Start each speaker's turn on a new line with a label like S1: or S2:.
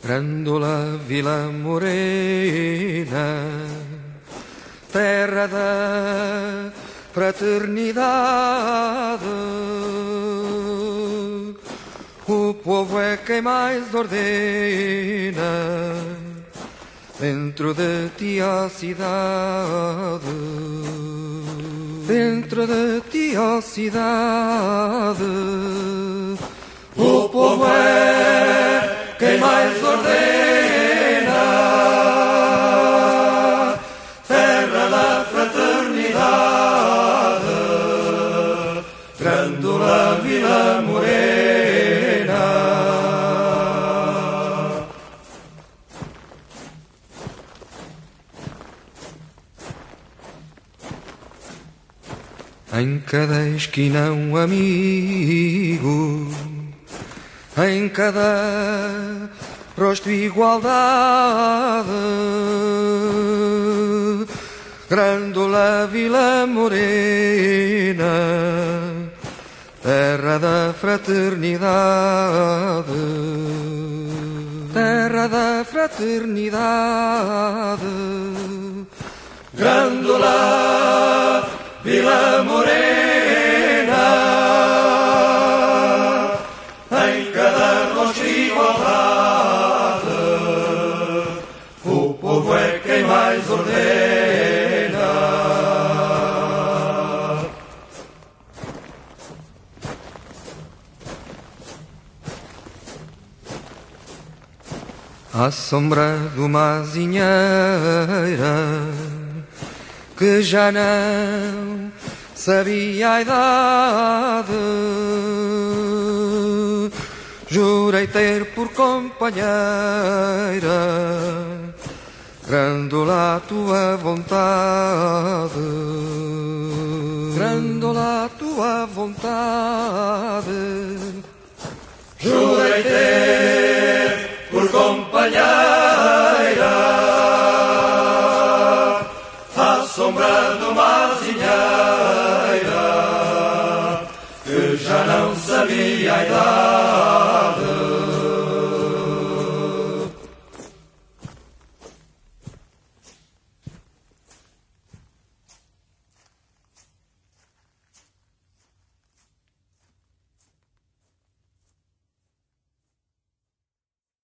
S1: Grândola Vila Morena, terra da fraternidade, o povo é quem mais ordena dentro de ti a cidade, dentro de ti a cidade, o povo é quem mais ordena, terra da fraternidade, Grândola Vila Morena. Em cada esquina um amigo, em cada rosto igualdade, Grândola Vila Morena, terra da fraternidade, terra da fraternidade, Grândola Vila Morena, em cada rosto igualdade, o povo é quem mais ordena. À sombra de uma azinheira que já não sabia a idade, jurei ter por companheira Grândola a tua vontade, Grândola a tua vontade, jurei ter por companheira à sombra de uma azinheira que já não sabia a idade,